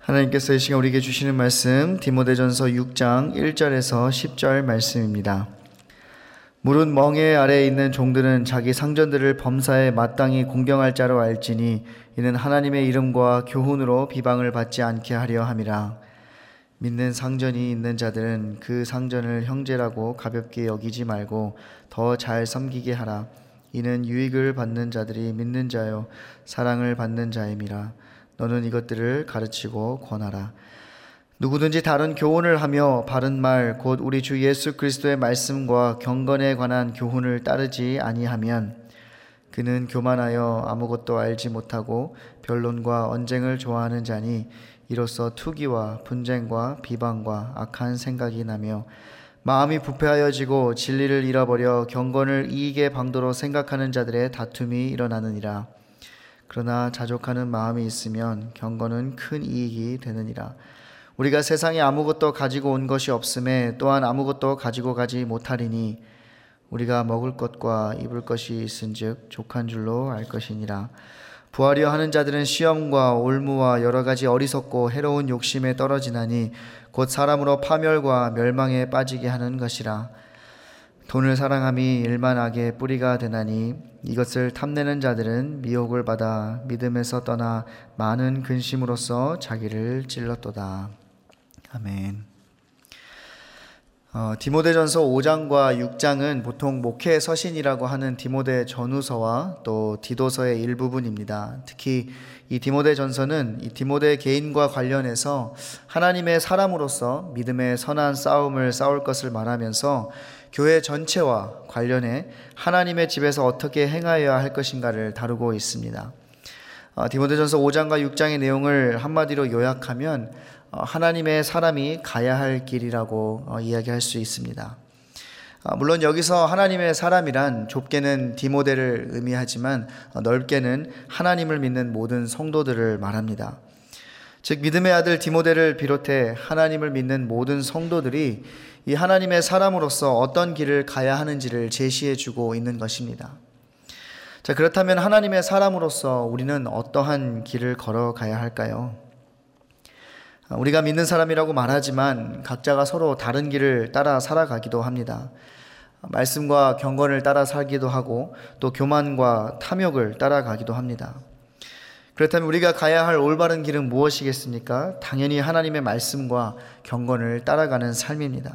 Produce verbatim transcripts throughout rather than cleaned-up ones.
하나님께서 이 시간 우리에게 주시는 말씀 디모데전서 육 장 일 절에서 십 절 말씀입니다. 무릇 멍에 아래에 있는 종들은 자기 상전들을 범사에 마땅히 공경할 자로 알지니 이는 하나님의 이름과 교훈으로 비방을 받지 않게 하려 함이라. 믿는 상전이 있는 자들은 그 상전을 형제라고 가볍게 여기지 말고 더 잘 섬기게 하라. 이는 유익을 받는 자들이 믿는 자요 사랑을 받는 자임이라. 너는 이것들을 가르치고 권하라. 누구든지 다른 교훈을 하며 바른 말 곧 우리 주 예수 그리스도의 말씀과 경건에 관한 교훈을 따르지 아니하면 그는 교만하여 아무것도 알지 못하고 변론과 언쟁을 좋아하는 자니 이로써 투기와 분쟁과 비방과 악한 생각이 나며 마음이 부패하여지고 진리를 잃어버려 경건을 이익의 방도로 생각하는 자들의 다툼이 일어나느니라. 그러나 자족하는 마음이 있으면 경건은 큰 이익이 되느니라. 우리가 세상에 아무것도 가지고 온 것이 없음에 또한 아무것도 가지고 가지 못하리니 우리가 먹을 것과 입을 것이 있은즉 족한 줄로 알 것이니라. 부하려 하는 자들은 시험과 올무와 여러 가지 어리석고 해로운 욕심에 떨어지나니 곧 사람으로 파멸과 멸망에 빠지게 하는 것이라. 돈을 사랑함이 일만하게 뿌리가 되나니 이것을 탐내는 자들은 미혹을 받아 믿음에서 떠나 많은 근심으로써 자기를 찔렀도다. 아멘. 어, 디모데전서 오 장과 육 장은 보통 목회 서신이라고 하는 디모데 전후서와 또 디도서의 일부분입니다. 특히 이 디모데전서는 이 디모데 개인과 관련해서 하나님의 사람으로서 믿음의 선한 싸움을 싸울 것을 말하면서 교회 전체와 관련해 하나님의 집에서 어떻게 행하여야 할 것인가를 다루고 있습니다. 어, 디모데전서 오 장과 육 장의 내용을 한마디로 요약하면 어, 하나님의 사람이 가야 할 길이라고 어, 이야기할 수 있습니다. 어, 물론 여기서 하나님의 사람이란 좁게는 디모데를 의미하지만 어, 넓게는 하나님을 믿는 모든 성도들을 말합니다. 즉 믿음의 아들 디모데를 비롯해 하나님을 믿는 모든 성도들이 이 하나님의 사람으로서 어떤 길을 가야 하는지를 제시해주고 있는 것입니다. 자, 그렇다면 하나님의 사람으로서 우리는 어떠한 길을 걸어가야 할까요? 우리가 믿는 사람이라고 말하지만 각자가 서로 다른 길을 따라 살아가기도 합니다. 말씀과 경건을 따라 살기도 하고 또 교만과 탐욕을 따라가기도 합니다. 그렇다면 우리가 가야 할 올바른 길은 무엇이겠습니까? 당연히 하나님의 말씀과 경건을 따라가는 삶입니다.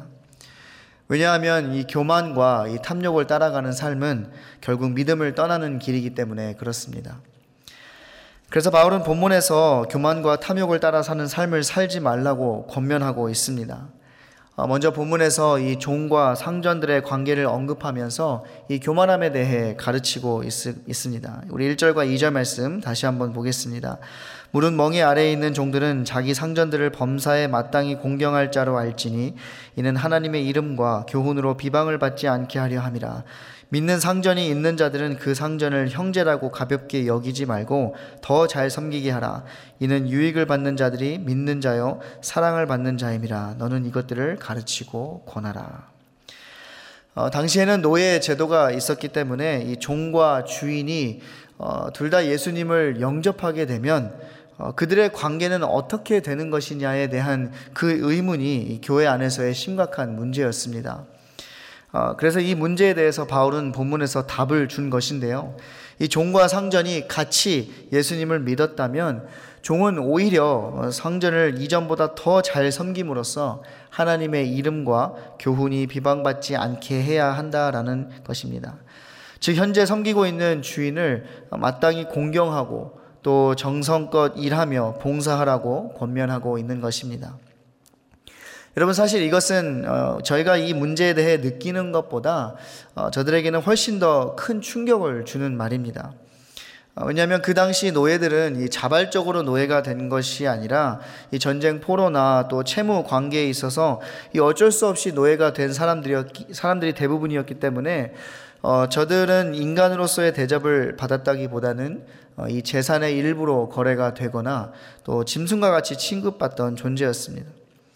왜냐하면 이 교만과 이 탐욕을 따라가는 삶은 결국 믿음을 떠나는 길이기 때문에 그렇습니다. 그래서 바울은 본문에서 교만과 탐욕을 따라 사는 삶을 살지 말라고 권면하고 있습니다. 먼저 본문에서 이 종과 상전들의 관계를 언급하면서 이 교만함에 대해 가르치고 있, 있습니다. 우리 일 절과 이 절 말씀 다시 한번 보겠습니다. 무릇 멍에 아래에 있는 종들은 자기 상전들을 범사에 마땅히 공경할 자로 알지니 이는 하나님의 이름과 교훈으로 비방을 받지 않게 하려 함이라. 믿는 상전이 있는 자들은 그 상전을 형제라고 가볍게 여기지 말고 더 잘 섬기게 하라. 이는 유익을 받는 자들이 믿는 자요 사랑을 받는 자임이라. 너는 이것들을 가르치고 권하라. 어, 당시에는 노예 제도가 있었기 때문에 이 종과 주인이 어, 둘 다 예수님을 영접하게 되면 어, 그들의 관계는 어떻게 되는 것이냐에 대한 그 의문이 이 교회 안에서의 심각한 문제였습니다. 어, 그래서 이 문제에 대해서 바울은 본문에서 답을 준 것인데요. 이 종과 상전이 같이 예수님을 믿었다면 종은 오히려 상전을 이전보다 더 잘 섬김으로써 하나님의 이름과 교훈이 비방받지 않게 해야 한다라는 것입니다. 즉 현재 섬기고 있는 주인을 마땅히 공경하고 또 정성껏 일하며 봉사하라고 권면하고 있는 것입니다. 여러분 사실 이것은 어, 저희가 이 문제에 대해 느끼는 것보다 어, 저들에게는 훨씬 더 큰 충격을 주는 말입니다. 어, 왜냐하면 그 당시 노예들은 이 자발적으로 노예가 된 것이 아니라 이 전쟁 포로나 또 채무 관계에 있어서 이 어쩔 수 없이 노예가 된 사람들이 사람들이 대부분이었기 때문에 어, 저들은 인간으로서의 대접을 받았다기보다는 어, 이 재산의 일부로 거래가 되거나 또 짐승과 같이 취급받던 존재였습니다.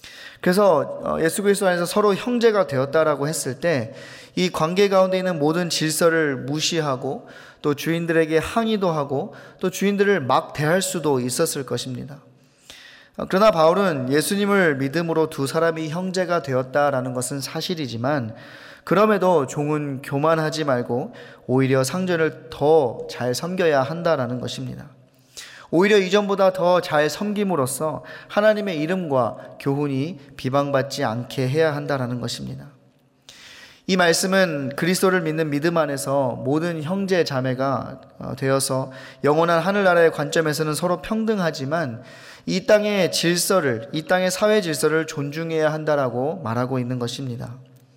그래서 예수 그리스도 안에서 서로 형제가 되었다라고 했을 때 이 관계 가운데 있는 모든 질서를 무시하고 또 주인들에게 항의도 하고 또 주인들을 막 대할 수도 있었을 것입니다. 그러나 바울은 예수님을 믿음으로 두 사람이 형제가 되었다라는 것은 사실이지만 그럼에도 종은 교만하지 말고 오히려 상전을 더 잘 섬겨야 한다라는 것입니다. 오히려 이전보다 더 잘 섬김으로써 하나님의 이름과 교훈이 비방받지 않게 해야 한다라는 것입니다. 이 말씀은 그리스도를 믿는 믿음 안에서 모든 형제 자매가 되어서 영원한 하늘나라의 관점에서는 서로 평등하지만 이 땅의 질서를, 이 땅의 사회 질서를 존중해야 한다라고 말하고 있는 것입니다.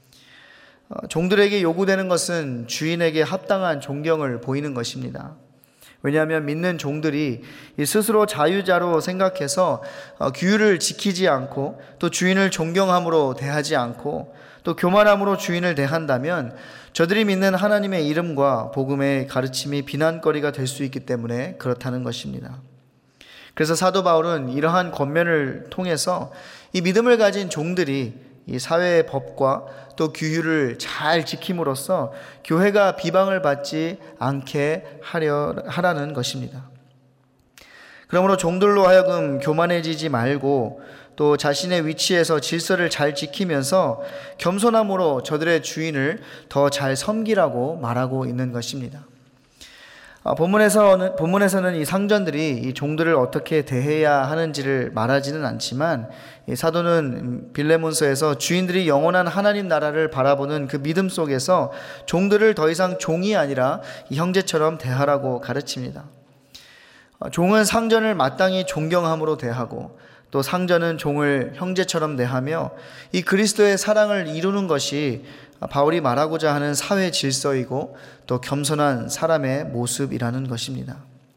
종들에게 요구되는 것은 주인에게 합당한 존경을 보이는 것입니다. 왜냐하면 믿는 종들이 스스로 자유자로 생각해서 규율을 지키지 않고 또 주인을 존경함으로 대하지 않고 또 교만함으로 주인을 대한다면 저들이 믿는 하나님의 이름과 복음의 가르침이 비난거리가 될 수 있기 때문에 그렇다는 것입니다. 그래서 사도 바울은 이러한 권면을 통해서 이 믿음을 가진 종들이 이 사회의 법과 또 규율을 잘 지킴으로써 교회가 비방을 받지 않게 하려, 하라는 것입니다. 그러므로 종들로 하여금 교만해지지 말고 또 자신의 위치에서 질서를 잘 지키면서 겸손함으로 저들의 주인을 더 잘 섬기라고 말하고 있는 것입니다. 본문에서는, 본문에서는 이 상전들이 이 종들을 어떻게 대해야 하는지를 말하지는 않지만 이 사도는 빌레몬서에서 주인들이 영원한 하나님 나라를 바라보는 그 믿음 속에서 종들을 더 이상 종이 아니라 이 형제처럼 대하라고 가르칩니다. 종은 상전을 마땅히 존경함으로 대하고 또 상전은 종을 형제처럼 대하며 이 그리스도의 사랑을 이루는 것이 바울이 말하고자 하는 사회 질서이고 또 겸손한 사람의 모습이라는 것입니다.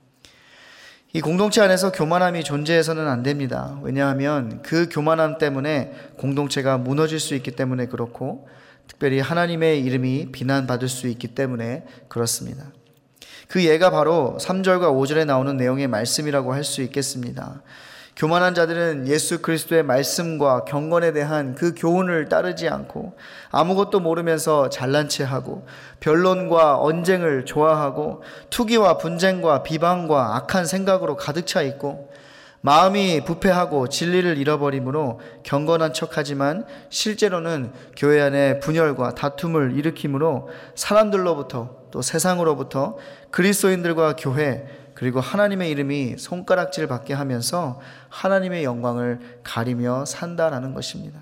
이 공동체 안에서 교만함이 존재해서는 안 됩니다. 왜냐하면 그 교만함 때문에 공동체가 무너질 수 있기 때문에 그렇고 특별히 하나님의 이름이 비난받을 수 있기 때문에 그렇습니다. 그 예가 바로 삼 절과 오 절에 나오는 내용의 말씀이라고 할 수 있겠습니다. 교만한 자들은 예수 그리스도의 말씀과 경건에 대한 그 교훈을 따르지 않고 아무것도 모르면서 잘난 체하고 변론과 언쟁을 좋아하고 투기와 분쟁과 비방과 악한 생각으로 가득 차 있고 마음이 부패하고 진리를 잃어버림으로 경건한 척하지만 실제로는 교회 안에 분열과 다툼을 일으키므로 사람들로부터 또 세상으로부터 그리스도인들과 교회 그리고 하나님의 이름이 손가락질 받게 하면서 하나님의 영광을 가리며 산다라는 것입니다.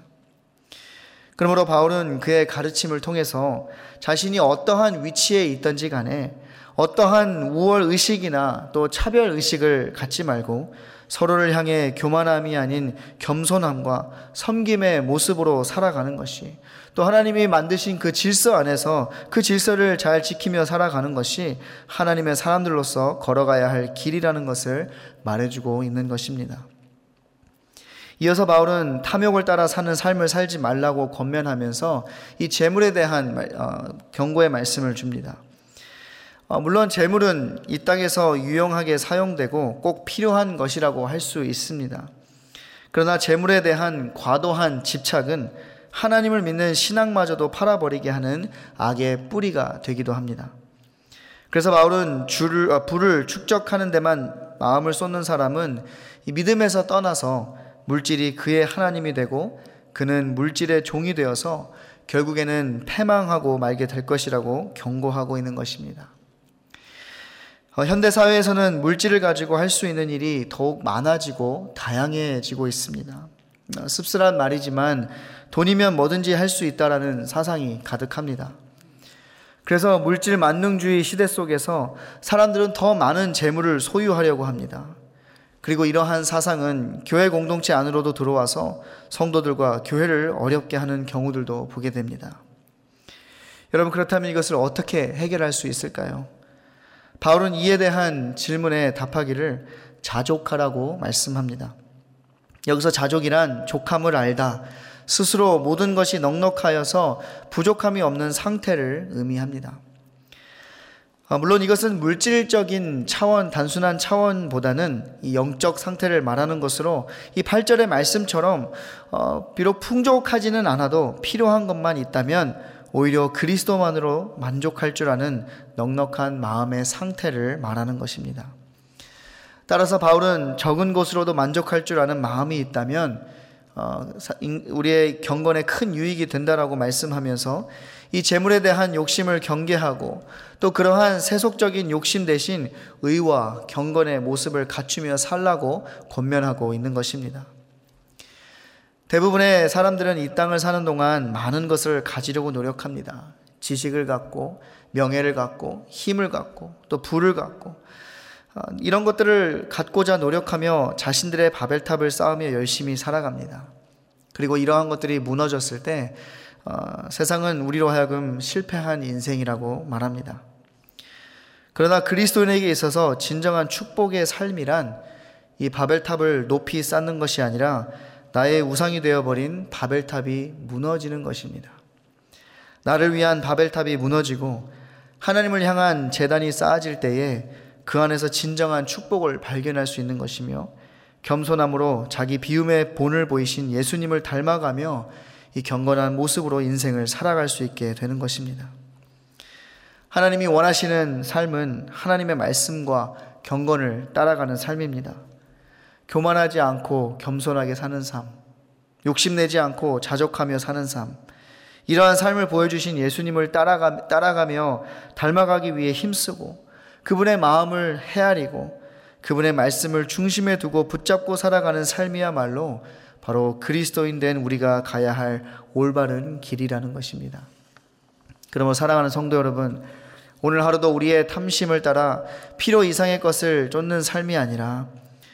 그러므로 바울은 그의 가르침을 통해서 자신이 어떠한 위치에 있든지 간에 어떠한 우월 의식이나 또 차별 의식을 갖지 말고 서로를 향해 교만함이 아닌 겸손함과 섬김의 모습으로 살아가는 것이 또 하나님이 만드신 그 질서 안에서 그 질서를 잘 지키며 살아가는 것이 하나님의 사람들로서 걸어가야 할 길이라는 것을 말해주고 있는 것입니다. 이어서 바울은 탐욕을 따라 사는 삶을 살지 말라고 권면하면서 이 재물에 대한 경고의 말씀을 줍니다. 물론 재물은 이 땅에서 유용하게 사용되고 꼭 필요한 것이라고 할 수 있습니다. 그러나 재물에 대한 과도한 집착은 하나님을 믿는 신앙마저도 팔아버리게 하는 악의 뿌리가 되기도 합니다. 그래서 바울은 줄을, 불을 축적하는 데만 마음을 쏟는 사람은 이 믿음에서 떠나서 물질이 그의 하나님이 되고 그는 물질의 종이 되어서 결국에는 패망하고 말게 될 것이라고 경고하고 있는 것입니다. 현대사회에서는 물질을 가지고 할 수 있는 일이 더욱 많아지고 다양해지고 있습니다. 씁쓸한 말이지만 돈이면 뭐든지 할 수 있다라는 사상이 가득합니다. 그래서 물질 만능주의 시대 속에서 사람들은 더 많은 재물을 소유하려고 합니다. 그리고 이러한 사상은 교회 공동체 안으로도 들어와서 성도들과 교회를 어렵게 하는 경우들도 보게 됩니다. 여러분, 그렇다면 이것을 어떻게 해결할 수 있을까요? 바울은 이에 대한 질문에 답하기를 자족하라고 말씀합니다. 여기서 자족이란 족함을 알다, 스스로 모든 것이 넉넉하여서 부족함이 없는 상태를 의미합니다. 물론 이것은 물질적인 차원, 단순한 차원보다는 이 영적 상태를 말하는 것으로 이 팔 절의 말씀처럼 어, 비록 풍족하지는 않아도 필요한 것만 있다면 오히려 그리스도만으로 만족할 줄 아는 넉넉한 마음의 상태를 말하는 것입니다. 따라서 바울은 적은 것으로도 만족할 줄 아는 마음이 있다면 어, 우리의 경건에 큰 유익이 된다라고 말씀하면서 이 재물에 대한 욕심을 경계하고 또 그러한 세속적인 욕심 대신 의와 경건의 모습을 갖추며 살라고 권면하고 있는 것입니다. 대부분의 사람들은 이 땅을 사는 동안 많은 것을 가지려고 노력합니다. 지식을 갖고 명예를 갖고 힘을 갖고 또 부를 갖고 이런 것들을 갖고자 노력하며 자신들의 바벨탑을 쌓으며 열심히 살아갑니다. 그리고 이러한 것들이 무너졌을 때 어, 세상은 우리로 하여금 실패한 인생이라고 말합니다. 그러나 그리스도인에게 있어서 진정한 축복의 삶이란 이 바벨탑을 높이 쌓는 것이 아니라 나의 우상이 되어버린 바벨탑이 무너지는 것입니다. 나를 위한 바벨탑이 무너지고 하나님을 향한 제단이 쌓아질 때에 그 안에서 진정한 축복을 발견할 수 있는 것이며 겸손함으로 자기 비움의 본을 보이신 예수님을 닮아가며 이 경건한 모습으로 인생을 살아갈 수 있게 되는 것입니다. 하나님이 원하시는 삶은 하나님의 말씀과 경건을 따라가는 삶입니다. 교만하지 않고 겸손하게 사는 삶, 욕심내지 않고 자족하며 사는 삶, 이러한 삶을 보여주신 예수님을 따라가, 따라가며 닮아가기 위해 힘쓰고 그분의 마음을 헤아리고 그분의 말씀을 중심에 두고 붙잡고 살아가는 삶이야말로 바로 그리스도인 된 우리가 가야 할 올바른 길이라는 것입니다. 그러므로 사랑하는 성도 여러분, 오늘 하루도 우리의 탐심을 따라 필요 이상의 것을 쫓는 삶이 아니라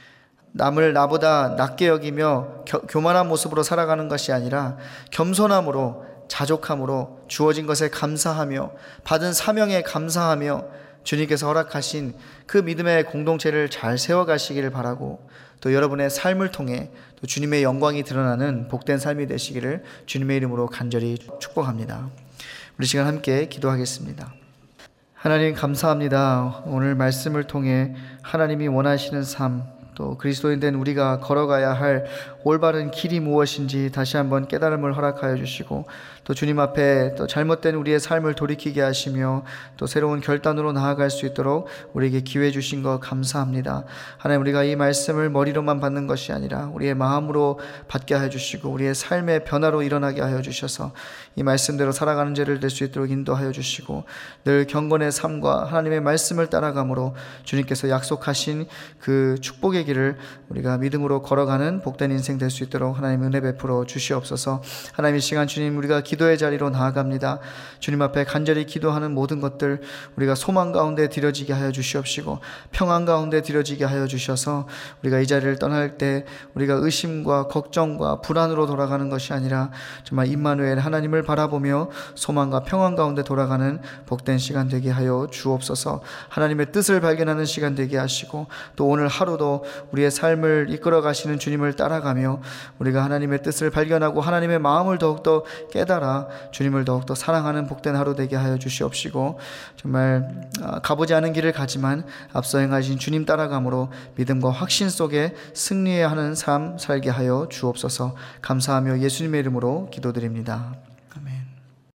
남을 나보다 낮게 여기며 겨, 교만한 모습으로 살아가는 것이 아니라 겸손함으로 자족함으로 주어진 것에 감사하며 받은 사명에 감사하며 주님께서 허락하신 그 믿음의 공동체를 잘 세워가시기를 바라고 또 여러분의 삶을 통해 또 주님의 영광이 드러나는 복된 삶이 되시기를 주님의 이름으로 간절히 축복합니다. 우리 시간 함께 기도하겠습니다. 하나님 감사합니다. 오늘 말씀을 통해 하나님이 원하시는 삶, 또 그리스도인 된 우리가 걸어가야 할 올바른 길이 무엇인지 다시 한번 깨달음을 허락하여 주시고 또 주님 앞에 또 잘못된 우리의 삶을 돌이키게 하시며 또 새로운 결단으로 나아갈 수 있도록 우리에게 기회 주신 것 감사합니다. 하나님, 우리가 이 말씀을 머리로만 받는 것이 아니라 우리의 마음으로 받게 하여 주시고 우리의 삶의 변화로 일어나게 하여 주셔서 이 말씀대로 살아가는 죄를 될 수 있도록 인도하여 주시고 늘 경건의 삶과 하나님의 말씀을 따라감으로 주님께서 약속하신 그 축복의 길을 우리가 믿음으로 걸어가는 복된 인생 될 수 있도록 하나님 은혜 베풀어 주시옵소서. 하나님, 이 시간 주님 우리가 기도의 자리로 나아갑니다. 주님 앞에 간절히 기도하는 모든 것들 우리가 소망 가운데 드려지게 하여 주시옵시고 평안 가운데 드려지게 하여 주셔서 우리가 이 자리를 떠날 때 우리가 의심과 걱정과 불안으로 돌아가는 것이 아니라 정말 임마누엘 하나님을 바라보며 소망과 평안 가운데 돌아가는 복된 시간 되게 하여 주옵소서. 하나님의 뜻을 발견하는 시간 되게 하시고 또 오늘 하루도 우리의 삶을 이끌어 가시는 주님을 따라가며 우리가 하나님의 뜻을 발견하고 하나님의 마음을 더욱더 깨달아 주님을 더욱더 사랑하는 복된 하루 되게 하여 주시옵시고 정말 가보지 않은 길을 가지만 앞서 행하신 주님 따라감으로 믿음과 확신 속에 승리해야 하는 삶 살게 하여 주옵소서. 감사하며 예수님의 이름으로 기도드립니다.